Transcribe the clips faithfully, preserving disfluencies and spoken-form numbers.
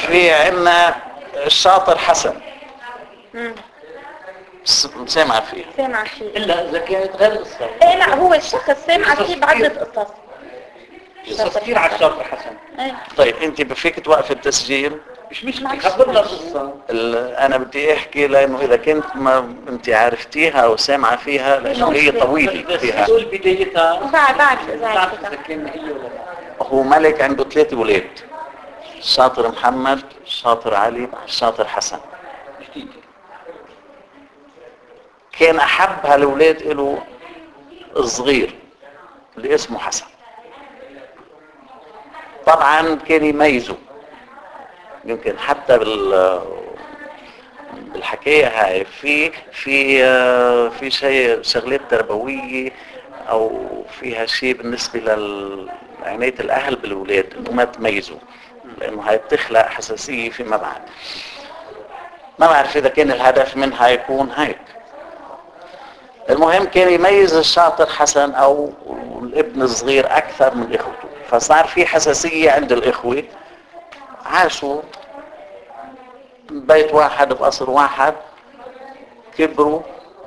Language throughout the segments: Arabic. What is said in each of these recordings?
في عنا الشاطر حسن. سامع فيه سامع فيه الا اذا كانت غير قصه. ايه لا هو الشخص سامع فيه بعدة قصص. قصص كثير على الشاطر حسن. ايه. طيب انت بفيك توقف التسجيل؟ مش مشكله خبرنا القصه. انا بدي احكي لانه اذا كنت ما انت عرفتيها او سامعه فيها لانه هي طويله فيها. بس بدايتها بعد بعرف اذا بعرف عرفتها. اذا كان هي ولا لا. هو ملك عنده ثلاث اولاد، الشاطر محمد، الشاطر علي، الشاطر حسن. كان احب هالاولاد له الصغير اللي اسمه حسن. طبعا كان يميزه، يمكن حتى بال بالحكايه هاي في في في شيء شغلات تربويه او فيها شيء بالنسبه لعنايه الاهل بالاولاد انه ما تميزوا، لانه هاي بتخلق حساسيه فيما بعد. ما بعرف اذا كان الهدف منها يكون هيك. المهم كان يميز الشاطر حسن او الابن الصغير اكثر من اخوته، فصار في حساسيه عند الاخوه. عاشوا بيت واحد بقصر واحد، كبروا،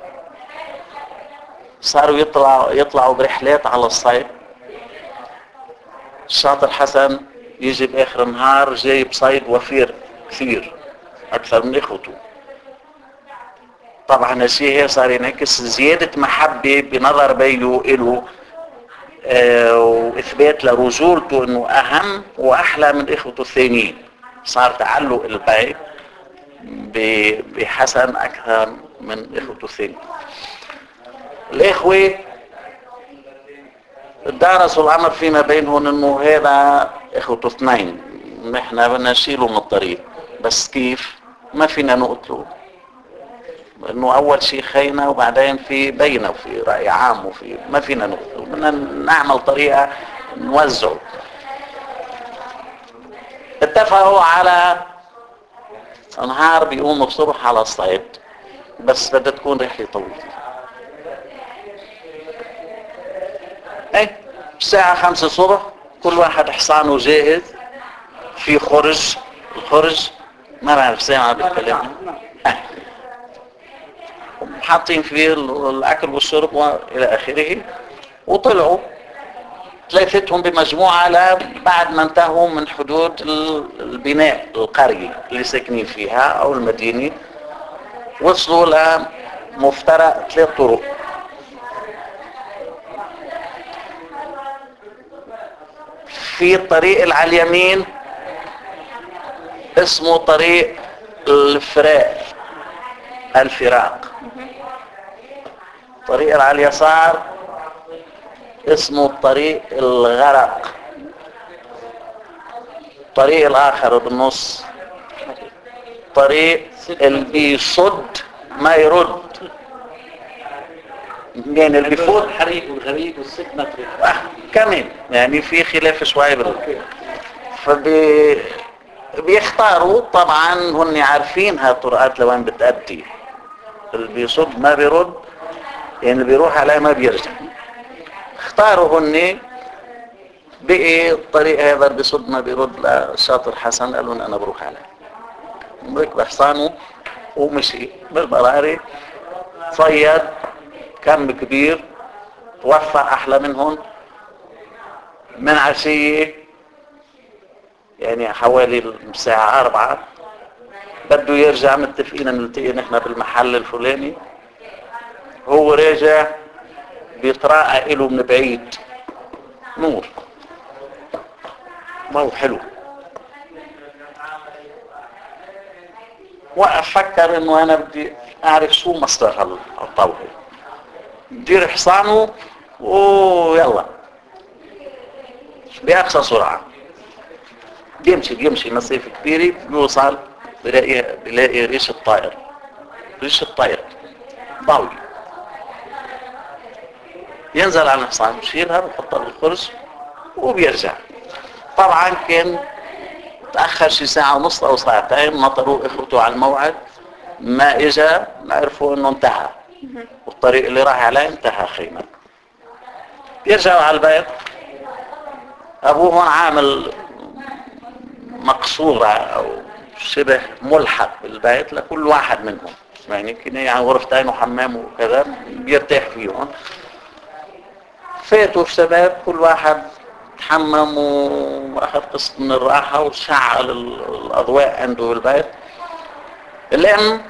صاروا يطلعوا يطلعوا برحلات على الصيد. الشاطر حسن يجي باخر النهار جايب صيد وفير كثير اكثر من اخوته. طبعا الشيء هي صار ينعكس زياده محبه بنظر بيه له، اه واثبات لرجولته انه اهم واحلى من اخوته الثانيين. صار تعلق البيت بحسن اكثر من اخوته الثانيين. الاخوه درسوا الامر فيما بينهم انه هذا اخوته اثنين، نحن بدنا نشيله من الطريق، بس كيف؟ ما فينا نقتله، انه اول شيء خينا وبعدين في بينه وفي راي عام وفي ما فينا نقتله، بدنا نعمل طريقه نوزعه. اتفقوا على نهار بيقوموا الصبح على الصيد، بس بدها تكون رحله طويله. ايه الساعه خمسة الصبح كل واحد حصانه جاهز، في خرج، الخرج ما بعرف سامع بالكلام، حاطين فيه الاكل والشرب والى اخره. وطلعوا ثلاثتهم بمجموعه بعد ما انتهوا من حدود البناء القريه اللي ساكنين فيها او المدينه، وصلوا لمفترق ثلاث طرق. في الطريق اللي على اليمين اسمه طريق الفراق الفراق، الطريق اللي على اليسار اسمه طريق الغرق، الطريق الاخر بالنص طريق اللي بيصد ما يرد، يعني اللي بيفوت الحريق والغريق والست متر آه كمان يعني في خلاف شوي بال فبي بيختاروا. طبعا هن عارفين هالطرقات لوين بتأدي، اللي بيصد ما بيرد يعني اللي بيروح عليه ما بيرجع. اختاروا هن بقي الطريق هذا اللي بيصد ما بيرد للشاطر حسن، قالوا انا بروح عليه. ركب حصانه ومشي بالبراري، صيد كم كبير، توفى احلى منهم. من عشية يعني حوالي الساعة أربعة بده يرجع، متفقين نلتقي نحن بالمحل الفلاني. هو راجع بيتراءى له من بعيد نور، ما هو حلو. وقف فكر انه انا بدي اعرف شو مصدر هالضوء، بدير حصانه ويلا بأقصى سرعة بيمشي بيمشي مسافة كبيرة، بيوصل بلاقي بلاقي ريش الطائر، ريش الطائر ضوي. ينزل على الحصان بشيلها بحطها بالخرج وبيرجع. طبعا كان تأخر شي ساعة ونص أو ساعتين، نطروا إخوته على الموعد، ما إجا، عرفوا إنه انتهى والطريق اللي راح عليه انتهى خيمة. بيرجعوا على البيت، أبوهم عامل مقصورة أو شبه ملحق بالبيت لكل واحد منهم، يعني كنا يعني غرفتين وحمام وكذا بيرتاح فيهم. فاتوا الشباب كل واحد تحمم واخذ قسط من الراحة وشعل الأضواء عنده بالبيت. الأم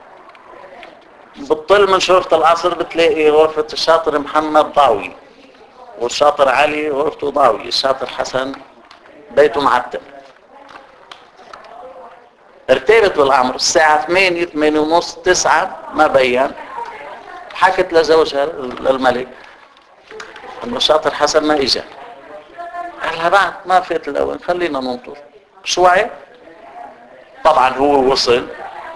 بتطل من شرطة العصر بتلاقي غرفة الشاطر محمد ضاوي، والشاطر علي غرفته ضاوي، الشاطر حسن بيته معتم. ارتبت بالأمر الساعة ثمانية ثمانية ونص تسعة ما بين، حكت لزوجها للملك انه الشاطر حسن ما اجا. قالها بعد ما فات الاول خلينا ننطر شوي. طبعا هو وصل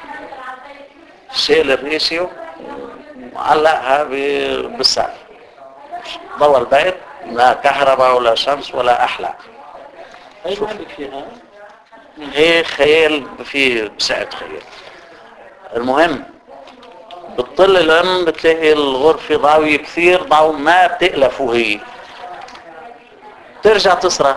شيل الريشيو وعلقها بالسقف، ضوى البيت لا كهرباء ولا شمس ولا احلى. أي مالك فيها؟ هي خيال في سعة خيال. المهم بتطل الام بتلاقي الغرفة ضاوية كثير، ضوء ما بتألف وهي ترجع تصرخ.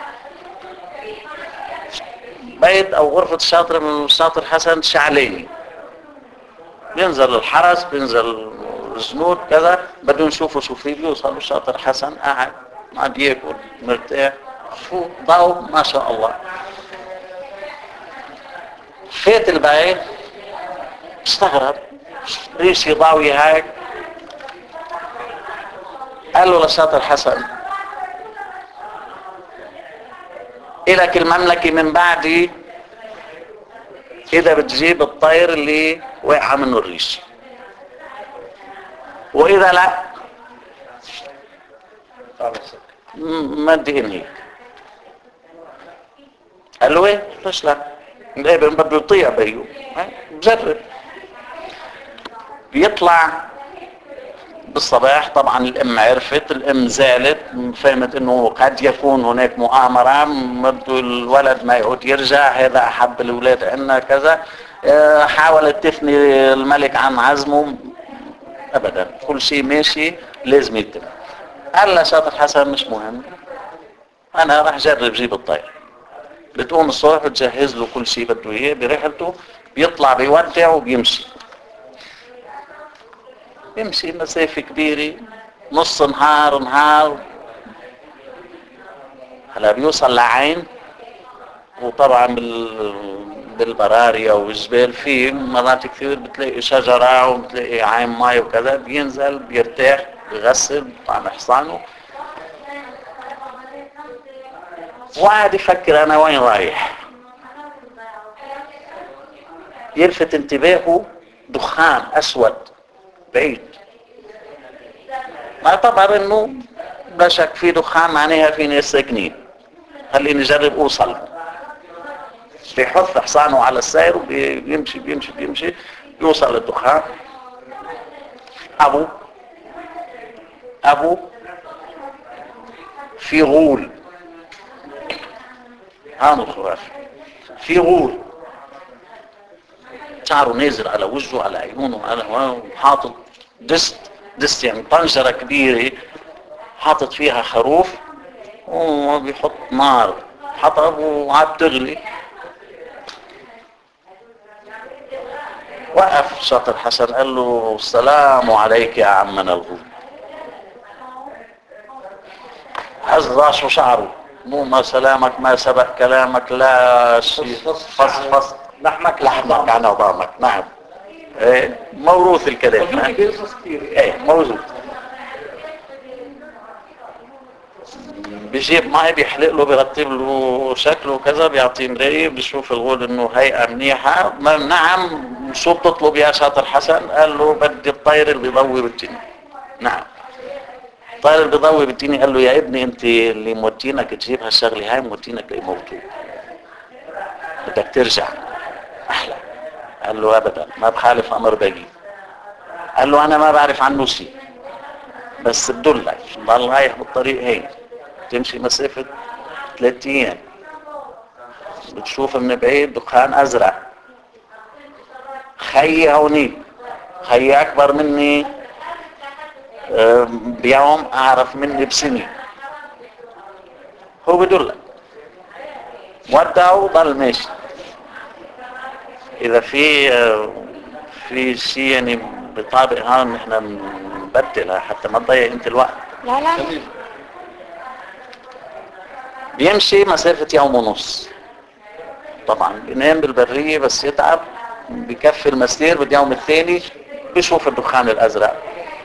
بيت او غرفة الشاطر من الشاطر حسن شعلاني، بينزل الحرس بينزل الجنود كذا بدهم يشوفوا شو في. بيوصلوا الشاطر حسن قاعد عم ياكل مرتاح، شو ضوء ما شاء الله. فات البيت استغرب ريشي ضاوي هيك. قال له للشاطر حسن إلك المملكة من بعدي إذا بتجيب الطير اللي وقع منه الريش، وإذا لا ما بدي هيك. قال له ايه ليش لا؟ الابن بده يطيع بيو بجرب. بيطلع بالصباح، طبعا الام عرفت، الام زالت فهمت انه قد يكون هناك مؤامرة، بده الولد ما يعود يرجع، هذا احب الاولاد عنا كذا. حاولت تثني الملك عن عزمه، ابدا كل شيء ماشي لازم يتم. قال له شاطر حسن مش مهم، انا راح اجرب جيب الطير. بتقوم الصبح بتجهز له كل شيء بده اياه برحلته، بيطلع بيودع وبيمشي. يمشي مسافة كبيرة نص نهار نهار، هلا بيوصل لعين. وطبعا بال بالبرارية والجبال في مرات كثير بتلاقي شجرة وبتلاقي عين ماء وكذا، بينزل بيرتاح بيغسل طعم حصانه. وقاعد يفكر انا وين رايح. يلفت انتباهه دخان اسود بعيد، ما اعتبر انه لا شك في دخان معناها في ناس ساكنين، خليني اجرب اوصل. بيحث حصانه على السير وبيمشي بيمشي بيمشي يوصل للدخان. ابو ابو في غول، هان الخرافي، في غول شعره نازل على وجهه على عيونه على هواه، حاطط دست دست يعني طنجرة كبيرة حاطط فيها خروف وبيحط نار حطب وعاد تغلي. وقف شاطر حسن قال له السلام عليك يا عمنا الغول. هز راسه شعره، مو ما سلامك ما سبق كلامك لا شيء، فص فص لحمك لحمك عن عظامك. نعم ايه موروث الكلام. في قصص كثير. ايه موجود. بيجيب معي بيحلق له بيرتب له شكله وكذا، بيعطيه مرايه بيشوف الغول انه هيئه منيحه. نعم شو بتطلب يا شاطر حسن؟ قال له بدي الطير اللي بيضوي بالجني. نعم الطير اللي بيضوي بالجني. قال له يا ابني انت اللي موتينك تجيب هالشغله هاي موتينك ليموتوك، بدك ترجع احلى. قال له ابدا ما بخالف امر بقي. قال له انا ما بعرف عنه شيء بس بدلك ضل رايح بالطريق هيك تمشي مسافة ثلاث ايام بتشوف من بعيد دخان ازرق. خيي هونيك، خيي اكبر مني بيوم اعرف مني بسنة. هو بدلك ودعه ضل ماشي. اذا في في شيء يعني بطابق هون احنا نبدلها حتى ما تضيع انت الوقت. لا لا بيمشي مسافة يوم ونص، طبعا بينام بالبرية بس يتعب، بكفي المسير باليوم الثاني بيشوف الدخان الازرق،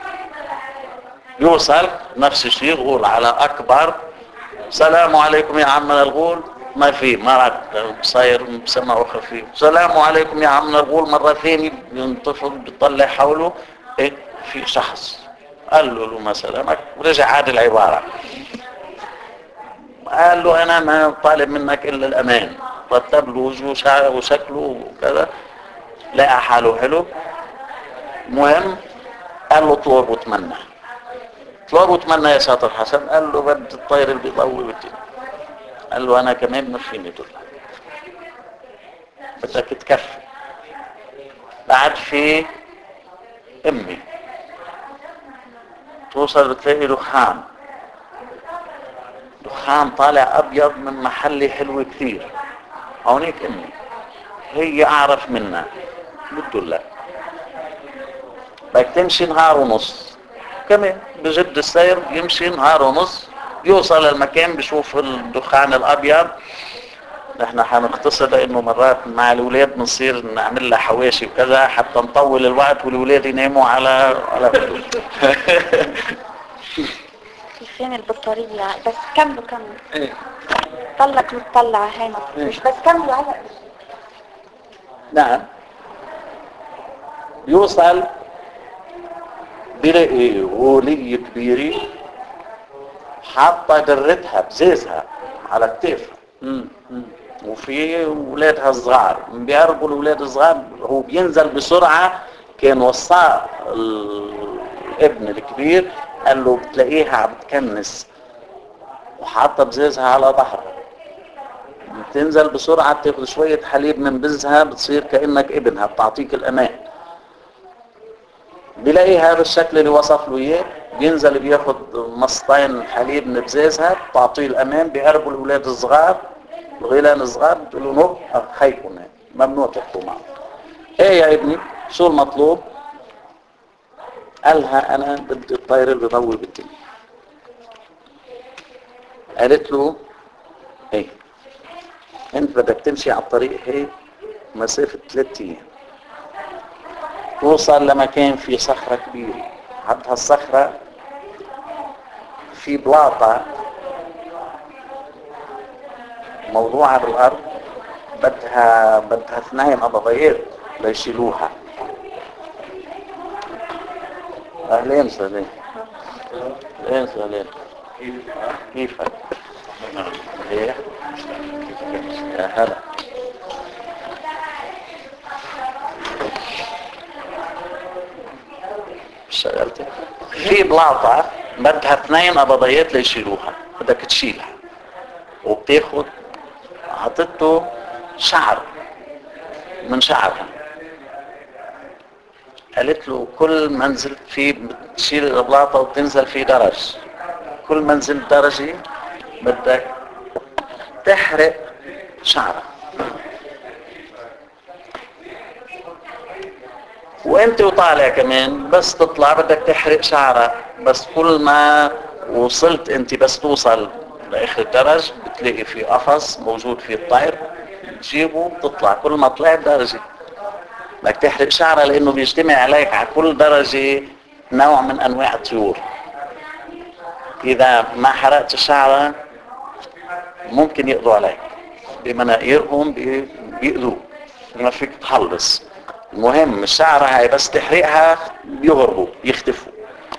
يوصل نفس الشيء يقول على اكبر سلام عليكم يا عمنا الغول، ما في مرض صاير مسمى اخر فيه سلام عليكم يا عمنا الغول، مرة ثانية ينتفض بيطلع حوله ايه في شخص قال له له ما سلامك ورجع عاد العبارة، قال له انا ما طالب منك الا الامان، رتب له وجهه وشكله وكذا، لقى حاله حلو، مهم قال له طلب وتمنى، طلب وتمنى يا شاطر حسن، قال له بدي الطير اللي بيضوي بدي، قال له انا كمان ما فيني دول، بدك تكفي. بعد في امي توصل بتلاقي دخان، دخان طالع ابيض من محل حلو كثير، هونيك امي هي اعرف منها بتقول بدك تمشي نهار ونص، كمان بجد السير يمشي نهار ونص، يوصل المكان بشوف الدخان الابيض. نحن حنختصر لانه مرات مع الاولاد بنصير نعمل لها حواشي وكذا حتى نطول الوقت والاولاد يناموا على على فين البطارية بس كملوا كملوا. ايه طلق متطلع هاي ما تفوش بس كملوا على نعم. يوصل بلاقي غولية كبيرة حاطة درتها بزيزها على كتافها، وفي ولادها الصغار بيقربوا الولاد الصغار، هو بينزل بسرعة، كان وصاه الابن الكبير قال له بتلاقيها عم تكنس وحاطة بزيزها على ظهرها، بتنزل بسرعة بتاخذ شوية حليب من بزها بتصير كأنك ابنها بتعطيك الأمان. بيلاقي هذا الشكل اللي وصف له اياه، بينزل بياخد مصطين حليب من بزازها بتعطيه الامان، بيقربوا الاولاد الصغار الغيلان الصغار بتقول له نو خيكم ممنوع تحكوا معه. ايه يا ابني شو المطلوب؟ قالها انا بدي الطير اللي بضوي بالدنيا. قالت له ايه انت بدك تمشي على الطريق هي مسافة ثلاثة ايام، توصل لمكان في صخرة كبيرة، حتى هالصخرة في بلاطة موضوعة بالأرض، بدها بدها اثنين أبضيات ليشيلوها. أهلين سهلين أهلين سهلين كيفك؟ ليه؟ يا هلا اشتغلت في بلاطة بدها اثنين أبضيات ليشيلوها، بدك تشيلها وبتاخد عطته شعر من شعرها. قالت له كل منزل فيه بتشيل البلاطة وبتنزل فيه درج، كل منزل درجة بدك تحرق شعرها، وانت وطالع كمان بس تطلع بدك تحرق شعرها، بس كل ما وصلت انت بس توصل لاخر الدرج بتلاقي في قفص موجود فيه الطير، تجيبه بتطلع، كل ما طلعت درجة بدك تحرق شعرها لانه بيجتمع عليك على كل درجة نوع من انواع الطيور، اذا ما حرقت شعرها ممكن يقضوا عليك بمناقيرهم بيقضوا ما فيك تخلص. المهم الشعر هاي بس تحرقها بيهربوا يختفوا.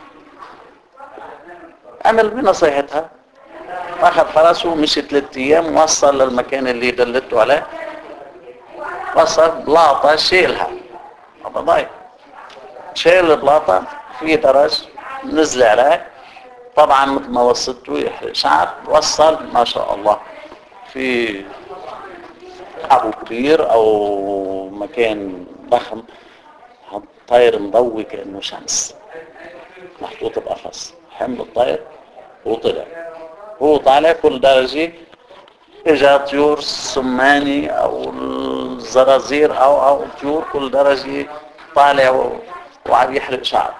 عمل بنصيحتها، اخذ فرسه ومشي ثلاث ايام وصل للمكان اللي دلته عليه، وصل بلاطة شيلها ضايق، شيل البلاطة في درج نزل عليه، طبعا مثل ما وصلته يحرق شعر، وصل ما شاء الله في ابو كبير او مكان ضخم، طير مضوي كأنه شمس محطوط بقفص، حمل الطير وطلع، هو طالع كل درجة اجا طيور سماني او الزرازير او او طيور كل درجة طالع و- وعم يحرق شعر،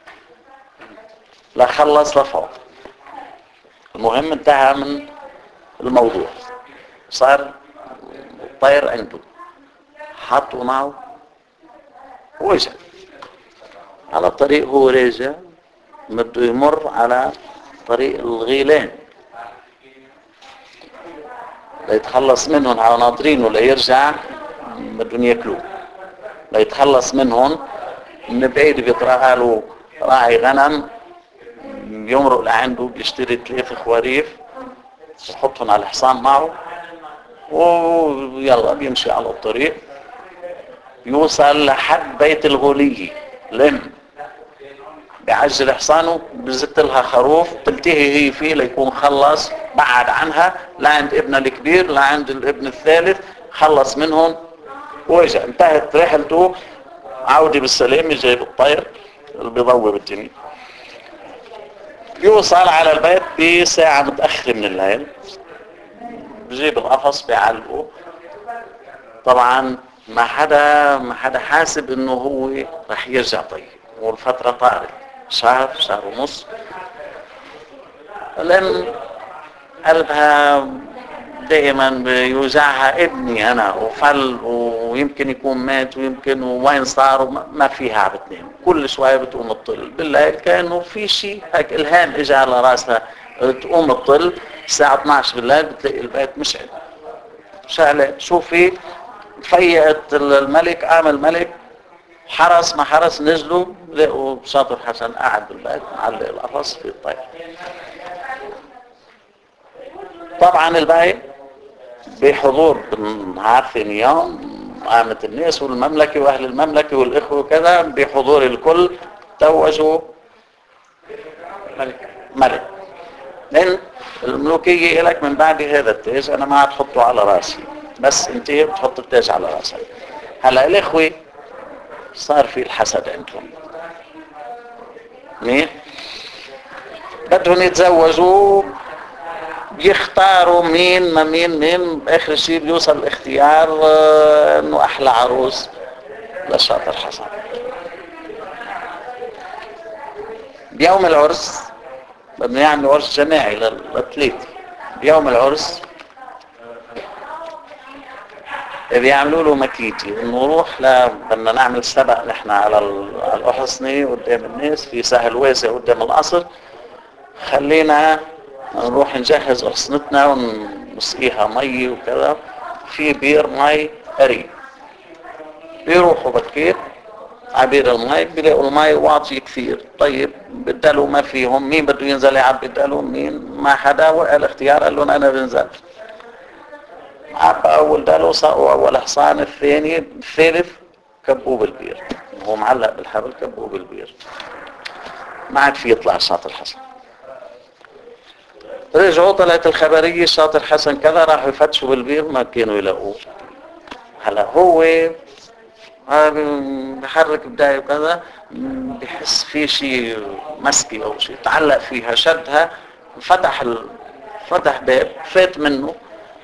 لا خلص لفوق. المهم انتهى من الموضوع، صار الطير عنده، حطوا معه وجا على الطريق. هو راجع بده يمر على طريق الغيلان ليتخلص منهم، على ناطرينه ليرجع بدهم ياكلوه. ليتخلص منهم من بعيد بيطرح له راعي غنم، يمرق لعنده بيشتري ثلاث خواريف يحطهم على الحصان معه ويلا بيمشي على الطريق. يوصل لحد بيت الغولية، لم بيعجل حصانه بزت لها خروف تلتهي هي فيه ليكون خلص، بعد عنها لعند ابنها الكبير لعند الابن الثالث، خلص منهم واجا انتهت رحلته. عودي بالسلام جايب الطير اللي بيضوي الدنيا. يوصل على البيت بساعة متأخرة من الليل، بجيب القفص بيعلقه. طبعا ما حدا ما حدا حاسب انه هو رح يرجع طيب، والفترة طارت شهر شهر ونص، لان قلبها دائما بيوجعها ابني انا وفل ويمكن يكون مات ويمكن وين صار، ما فيها بتنام. كل شوية بتقوم تطل بالليل، كأنه في شيء هيك الهام اجى على راسها، تقوم تطل الساعة اثنعش بالليل بتلاقي البيت مشعل شعلة. شوفي فيقت الملك، قام الملك حرس ما حرس، نزلوا لقوا شاطر حسن قاعد بالبيت معلق القفص في الطير. طبعا الباقي بحضور عارفين يوم قامت الناس والمملكة واهل المملكة والاخوة وكذا بحضور الكل توجوا ملك ملك. لان الملوكية لك من بعد هذا التاج انا ما هتحطه على راسي، بس انت بتحط التاج على راسك. هلا الاخوة صار في الحسد عندهم، مين بدهم يتزوجوا بيختاروا مين ما مين مين، اخر شيء بيوصل الاختيار اه انه احلى عروس للشاطر حسن. بيوم العرس بدنا نعمل عرس جماعي للثلاثه. بيوم العرس بيعملوا له مكيتي انه نروح ل بدنا نعمل سبق نحن على الاحصنه قدام الناس في سهل واسع قدام القصر، خلينا نروح نجهز أحصنتنا ونسقيها مي وكذا في بير مي قريب. بيروحوا بكير عبير المي بيلاقوا المي واطي كثير، طيب بدلوا ما فيهم، مين بده ينزل يعبي بدلوا مين؟ ما حدا وقال اختيار، قال لهم انا بنزل. عبى اول دلو سقوا اول حصان، الثاني الثالث كبوه بالبير، هو معلق بالحبل كبوه بالبير، ما عاد في يطلع الشاطر حسن. رجعوا طلعت الخبرية الشاطر حسن كذا، راحوا يفتشوا بالبير ما كانوا يلاقوه. هلا هو بحرك بداية وكذا بحس في شيء مسكي او شيء تعلق فيها، شدها فتح ال... فتح باب فات منه.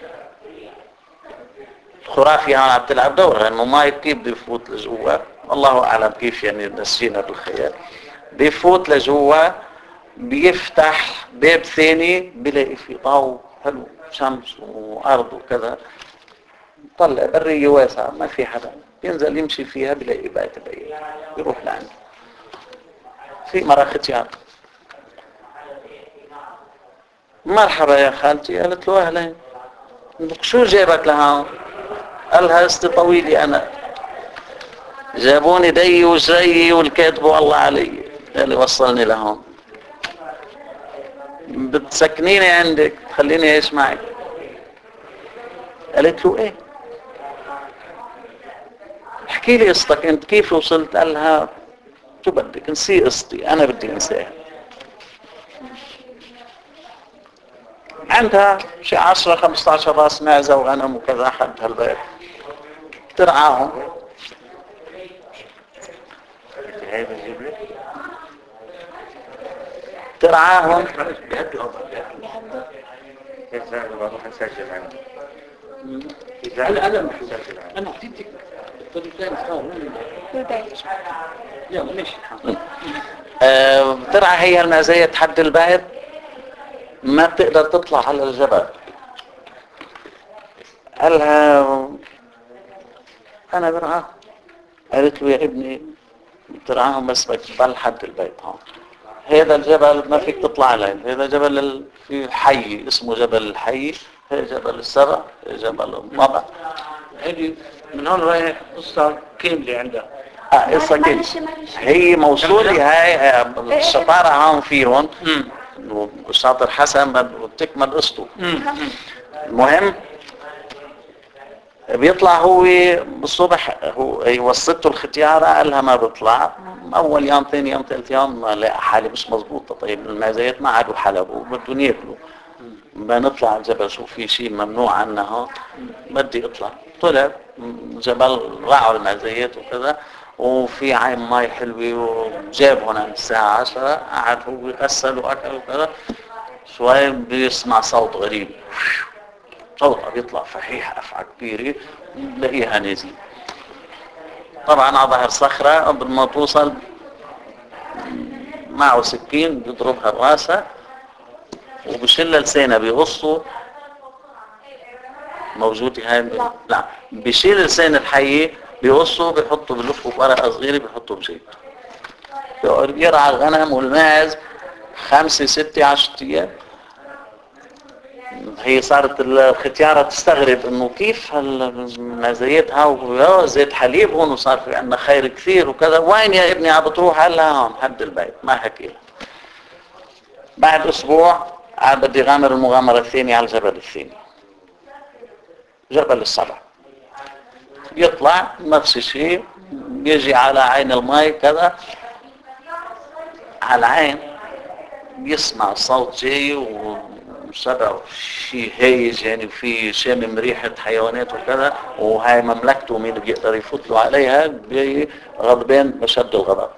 الخرافي يعني عم تلعب دورها انه ما كيف بيفوت لجوا، الله اعلم كيف يعني نسينا بالخيال. بيفوت لجوا بيفتح باب ثاني بيلاقي فيه ضوء حلو، شمس وارض وكذا، طلع برية واسعة ما في حدا، ينزل يمشي فيها بيلاقي بيت بعيد، يروح لعنده. في مرة ختيار مرحبا يا خالتي، قالت له اهلين، شو جابك لهون؟ قالها استي طويلي انا، جابوني دي وجري والكاتبوا الله علي، قال لي وصلني لهون، بتسكنيني عندك خليني اعيش معك؟ قالت له ايه احكي لي قصتك انت كيف وصلت؟ قال لها شو بدك انسي قصتي انا بدي انساها. عندها شي عشرة خمسة عشر راس معزة وغنم وكذا، حد هالبيت ترعاهم. ترعاهم بيهدوا. انا انا انا اعطيتك الطريقين صار البيت. لا ماشي. آه، ترعى هي المزايا تحدي البعد، ما بتقدر تطلع على الجبل. قالها انا برعاه. قالت له يا ابني ترعاهم بس بتضل حد البيت هون. هذا الجبل ما فيك تطلع عليه، هذا جبل ال... في حي اسمه جبل الحي، هذا جبل السبع، هذا جبل الضبع. هذه من هون رايح قصة كاملة عندها. اه قصة كده. معلش معلش. هي موصولة هاي آه، الشطارة هون فيهم، والشاطر حسن وبتكمل قصته. المهم بيطلع هو بالصبح، هو وصلته الختيارة قالها ما بيطلع. اول يوم ثاني يوم ثالث يوم لا حالي مش مضبوطة. طيب المزايات ما عادوا حلبوا بدهم ياكلوا، بنطلع على الجبل شو في شيء ممنوع عنا هون، بدي اطلع. طلع جبل راعوا المزايات وكذا، وفي عين مي حلوة وجاب هنا الساعة عشرة، قعد هو يغسل واكل وكذا. شوي بيسمع صوت غريب، صوت بيطلع فحيح افعى كبيرة بلاقيها نازلة. طبعا على ظهر صخرة، قبل ما توصل معه سكين بيضربها براسها وبشل لسانها بيقصه. موجودة هاي؟ لا. لا، بيشيل لسان الحية بيقصه بيحطه بلفه بورقة صغيرة بيحطه بجيبه. بيقعد يرعى الغنم والماعز خمسة ستة عشرة ايام. هي صارت الختيارة تستغرب انه كيف هالمزايات هاو زيت حليب هون وصار في عندنا خير كثير وكذا. وين يا ابني عم بتروح؟ قال لها هون حد البيت. ما حكي لها. بعد اسبوع قال بدي غامر المغامرة الثانية على الجبل الثاني، جبل السبع. يطلع نفس الشيء، يجي على عين الماء كذا، على العين بيسمع صوت جاي وسبع شيء هايج يعني في شامم ريحة حيوانات وكذا، وهاي مملكته مين بيقدر يفوت له عليها؟ غضبان بشد الغضب.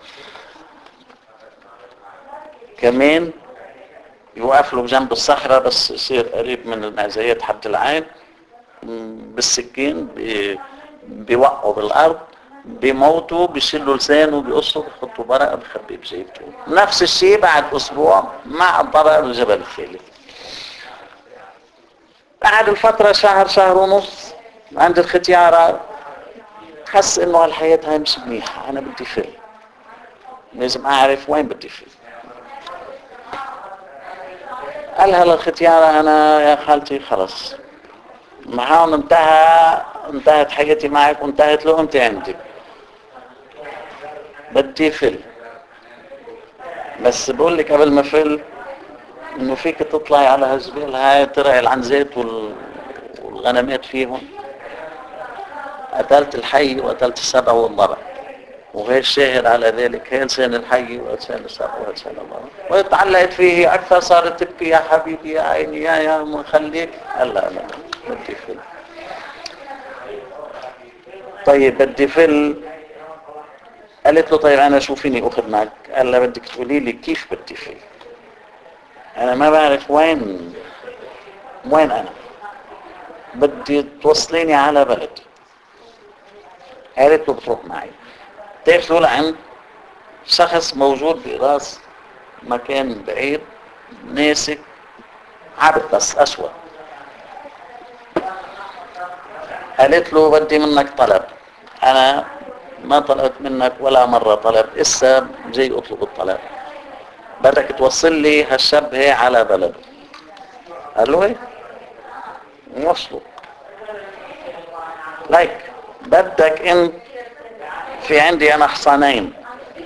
كمان يوقف له بجنب الصخرة بس يصير قريب من المعزيات حد العين، بالسكين بيوقعوا بالارض بيموتوا، بيشيلوا لسانه بيقصوا بيحطوا برقه بخبيه بجيبته. نفس الشيء بعد اسبوع مع الضرر الجبل الثالث. بعد الفتره شهر شهر ونص عند الختيارة حس انه هالحياه هاي مش منيحه، انا بدي فل، لازم اعرف وين بدي فل. قالها للختيارة انا يا خالتي خلص معاهم انتهى انتهت حياتي معك وانتهت له انت عندك، بدي فل. بس بقول لك قبل ما فل انه فيك تطلعي على هالجبال هاي ترعي العنزات وال... والغنمات فيهم. قتلت الحي وقتلت السبع والضبع، وهي الشاهد على ذلك، هي لسان الحي ولسان السبع ولسان الضبع. وتعلقت فيه اكثر، صارت تبكي يا حبيبي يا عيني يا يا مخليك. قال لا لا بدي فل. طيب بدي فل. قالت له طيب انا شو فيني اخذ معك؟ قال لها بدك تقولي لي كيف بدي فل، انا ما بعرف وين وين انا، بدي توصليني على بلد. قالت له بتروح معي. تاخذوا لعند شخص موجود براس مكان بعيد ناسك عبد بس اسود. قالت له بدي منك طلب، انا ما طلبت منك ولا مرة طلب، اسا جاي اطلب الطلب، بدك توصل لي هالشاب هي على بلده. قال له ايه نوصله. لايك بدك انت، في عندي انا حصانين،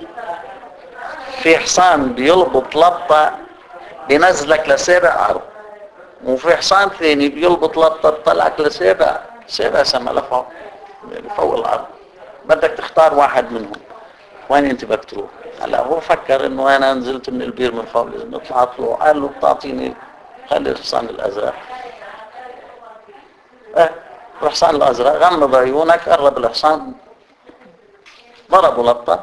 في حصان بيلبط لبطة بينزلك لسابع ارض، وفي حصان ثاني بيلبط لبطة بطلعك لسابع سابع سما لفوق يعني فوق الارض. بدك تختار واحد منهم، وين انت بدك تروح؟ هلا هو فكر انه انا نزلت من البير من فوق لازم نطلع طلوع. قال له بتعطيني خلي الحصان الازرق. اه الحصان الازرق غمض عيونك، قرب الحصان ضربوا لطه،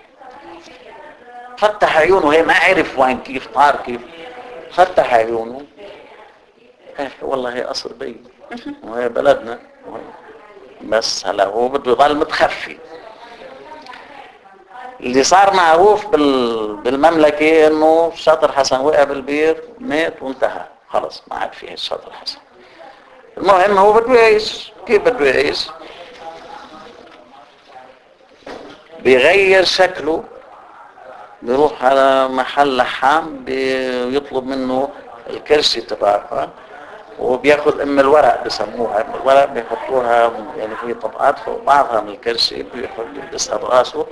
فتح عيونه، هي ما عرف وين كيف طار كيف، فتح عيونه. اه والله قصر بي وهي بلدنا. بس هلا هو بده يضل متخفي. اللي صار معروف بال... بالمملكة انه الشاطر حسن وقع بالبير مات وانتهى خلص ما عاد فيه الشاطر حسن. المهم هو بده يعيش. كيف بده يعيش؟ بيغير شكله، بيروح على محل لحام بيطلب منه الكرشي تبعها وبياخذ ام الورق بسموها ام الورق بيحطوها يعني في طبقات فوق بعضها من الكرشي بيحط يلبسها براسه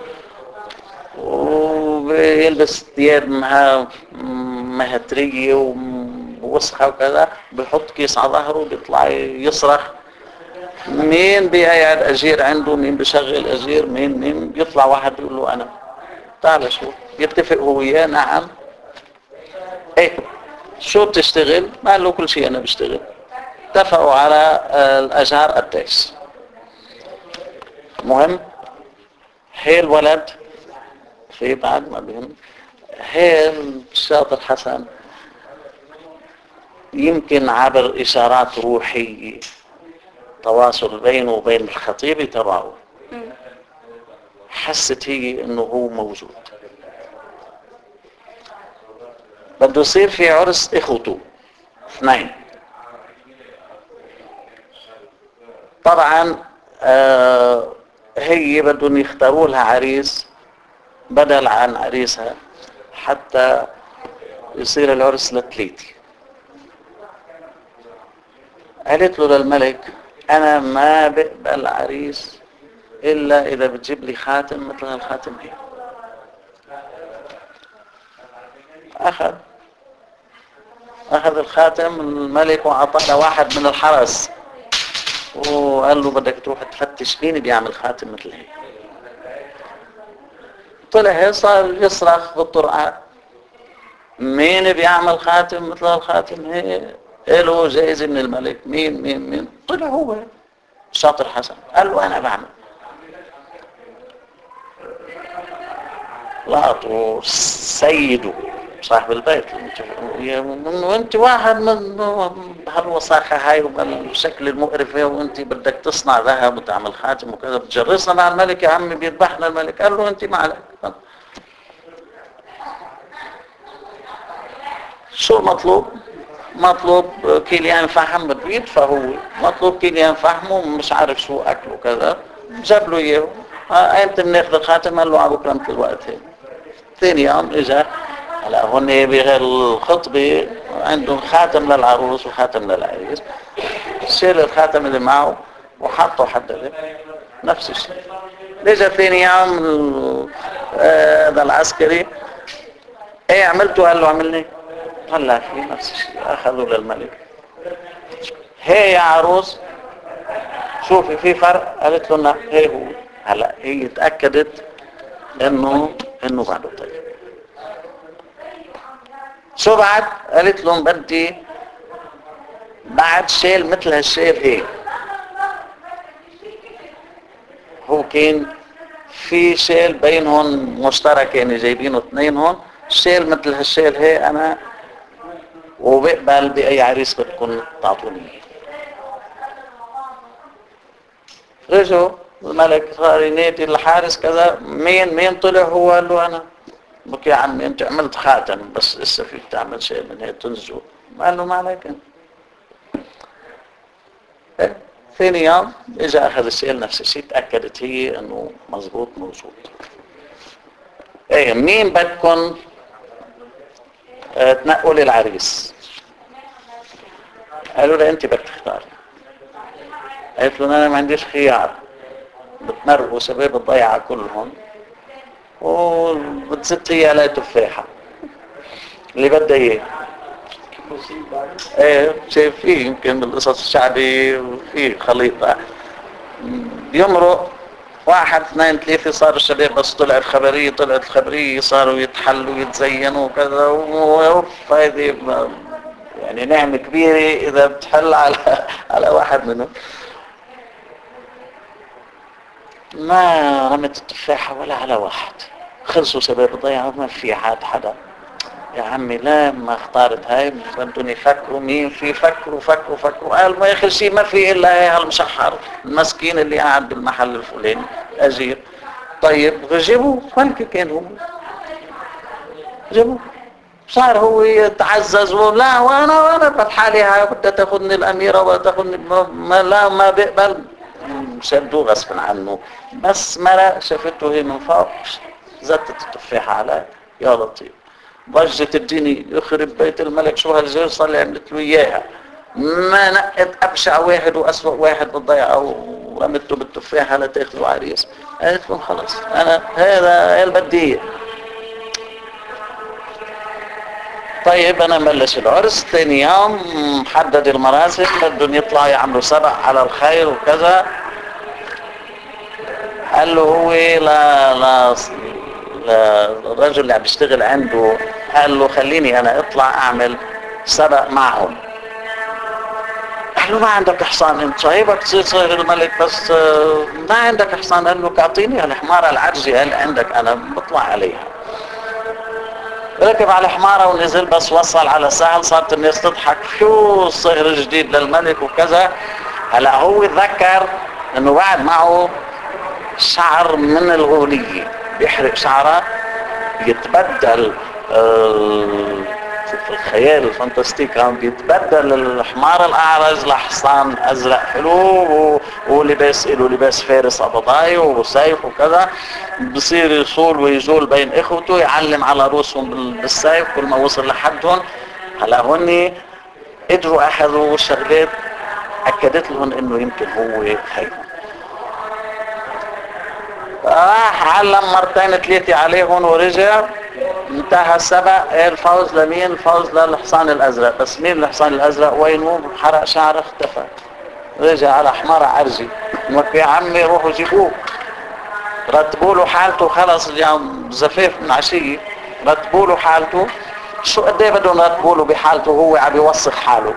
وبيلبس ثياب معها مهترية ووسخة وكذا بيحط كيس على ظهره بيطلع يصرخ مين بيقعد اجير عنده مين بيشغل اجير مين مين بيطلع واحد بيقول له انا تعال شوف يتفق هو وياه نعم ايه شو بتشتغل؟ ما قال له كل شيء انا بشتغل. اتفقوا على الاجار قديش. مهم هي الولد في بعد ما بهم هي الشاطر حسن يمكن عبر اشارات روحية تواصل بينه وبين الخطيب تبعه حست هي انه هو موجود. بده يصير في عرس اخوته اثنين. طبعا آه هي بدهم يختاروا لها عريس بدل عن عريسها حتى يصير العرس لثلاثة. قالت له للملك انا ما بقبل عريس الا اذا بتجيب لي خاتم مثل هالخاتم هي. اخذ اخذ الخاتم الملك وعطاه واحد من الحرس وقال له بدك تروح تفتش مين بيعمل خاتم مثل هيك. طلع صار يصرخ بالطرقات مين بيعمل خاتم مثل الخاتم هيك له جائزة من الملك مين مين مين. طلع هو شاطر حسن قال له انا بعمل. لقطوا سيده صاحب البيت وانت واحد من هالوساخة هاي وبالشكل المقرف وانت بدك تصنع ذهب وتعمل خاتم وكذا بتجرسنا مع الملك يا عمي بيذبحنا الملك. قال له انت ما عليك. شو مطلوب؟ مطلوب كيليان فحم بده يدفع هو مطلوب كيليان فحم ومش عارف شو اكله كذا جاب له اياه. ايمتى بناخذ الخاتم؟ قال له على بكره مثل الوقت هيك. ثاني يوم اجى هلا هون بالخطبه عندهم خاتم للعروس وخاتم للعريس. شيل الخاتم اللي معه وحطه حد نفس الشيء. اجى ثاني يوم هذا العسكري ايه عملته؟ قال له عملني. طلع فيه نفس الشيء اخذوا للملك. هي يا عروس شوفي في فرق؟ قالت له نعم هي هو. هلا هي تاكدت انه انه بعده طيب. شو بعد؟ قالت لهم بدي بعد شيل مثل هالشيل هيك. هو كان في شيل بينهم مشترك يعني جايبينه اثنين هون شيل مثل هالشيل هيك انا وبقبل باي عريس بدكم تعطوني. رجعوا الملك صار ينادي الحارس كذا مين مين طلع هو قال له انا. بك يا عمي انت عملت خاتم بس لسه فيك تعمل شيء من هيك تنزجه. قال له ما عليك انت. إيه؟ ثاني يوم اجى اخذ الشيء نفس الشيء تاكدت هي انه مزبوط موجود. ايه مين بدكم اه تنقوا لي العريس؟ قالوا له انت بدك تختار. قالت له انا ما عنديش خيار بتمرقوا شباب الضيعه كلهم وبتزت هي على تفاحه اللي بدها اياه. ايه شايف فيه يمكن بالقصص الشعبي وفيه خليطه بيمرق واحد اثنين ثلاثة. صار الشباب بس طلعت خبرية طلعت الخبرية صاروا يتحلوا ويتزينوا وكذا ووف هذه يعني نعمة كبيرة إذا بتحل على على واحد منهم. ما رمت التفاحة ولا على واحد. خلصوا شباب ضيعوا ما في عاد حدا. يا عمي لا ما اختارت هاي، بدهم يفكروا مين في، فكروا فكروا فكروا قال ما يا اخي شيء ما في الا هي هالمشحر المسكين اللي قاعد بالمحل الفلاني اجير. طيب جيبوه، فلك كان هو جيبوه. صار هو يتعزز ولا وانا وانا بحالي هاي بدها تاخذني الاميره ولا تاخذني ما لا ما بقبل. شدوه غصب عنه، بس مرة شافته هي من فوق زتت التفاحة على يا لطيف، ضجت الدنيا يخرب بيت الملك شو هالجرصة اللي عملت له اياها، ما نقت ابشع واحد واسوأ واحد بتضيعه وقمته بالتفاحة لتاخذوا عريس. قالت لهم خلص انا هذا هي البدية. طيب انا ملش العرس ثاني يوم محدد المراسم بدهم يطلعوا يعملوا سبق على الخير وكذا. قال له هو لا لا الرجل اللي عم بيشتغل عنده قال له خليني انا اطلع اعمل سبق معهم. قال له ما عندك حصان انت صاحبك تصير صاير الملك بس ما عندك حصان. قال له اعطيني الحمارة العجزة قال عندك انا بطلع عليها. ركب على حمارة ونزل بس وصل على سهل صارت الناس تضحك شو الصهر الجديد للملك وكذا. هلا هو ذكر انه بعد معه شعر من الغولية بيحرق شعره يتبدل في الخيال الفانتاستيك هم بيتبدل الحمار الاعرج لحصان ازرق حلو ولباس له لباس فارس قبضاي وسيف وكذا. بصير يصول ويزول بين اخوته يعلم على رؤوسهم بالسيف كل ما وصل لحدهم. هلا هن قدروا اخذوا شغلات اكدت لهم انه يمكن هو خير. راح علم مرتين ثلاثة عليهم ورجع انتهى السبق. الفوز لمين؟ الفوز للحصان الازرق. بس مين الحصان الازرق وينه؟ حرق شعره اختفى. رجع على حمار عرجي. يا عمي روحوا جيبوه رتبوا له حالته خلص اليوم زفاف من عشية رتبوا له حالته. شو قد ايه بدهم يرتبوا له بحالته؟ هو عم يوسخ حاله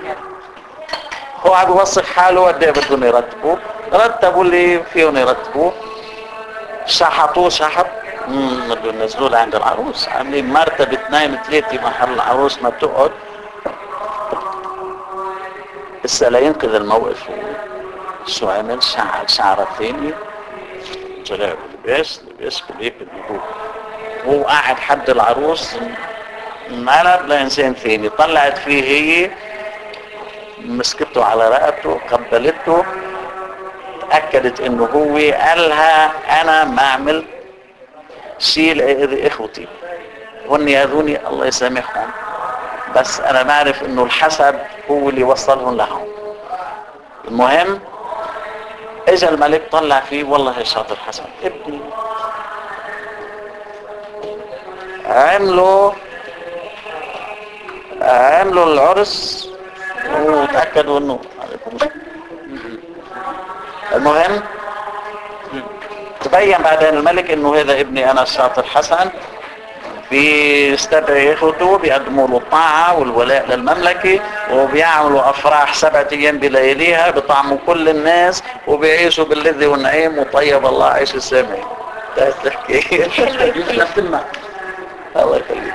هو عم يوسخ حاله قد ايه بدهم يرتبوه؟ رتبوا اللي فيهم يرتبوه. شحطوه شحط امم بدهم ينزلوه لعند العروس. عاملين مرتبة نايم ثلاثة محل العروس ما بتقعد. لسه لا ينقذ الموقف. شو عمل؟ شعر شعرة ثانية طلع بلباس لباس هيك بالهدوء. هو قاعد حد العروس انقلب لإنسان ثاني. طلعت فيه هي مسكته على رقبته قبلته تأكدت انه هو قالها انا ما عملت شيء لأذي اخوتي هن ياذوني الله يسامحهم بس انا بعرف انه الحسد هو اللي وصلهم لهم. المهم اجا الملك طلع فيه والله شاطر حسن ابني. عملوا عملوا العرس وتأكدوا انه المهم تبين بعدين الملك انه هذا ابني انا الشاطر حسن. بيستدعي اخوته بيقدموا له الطاعة والولاء للمملكة وبيعملوا افراح سبعة ايام بلياليها بطعموا كل الناس وبيعيشوا باللذة والنعيم وطيب الله عيش السامعين. انتهت الحكاية. الله يخليك.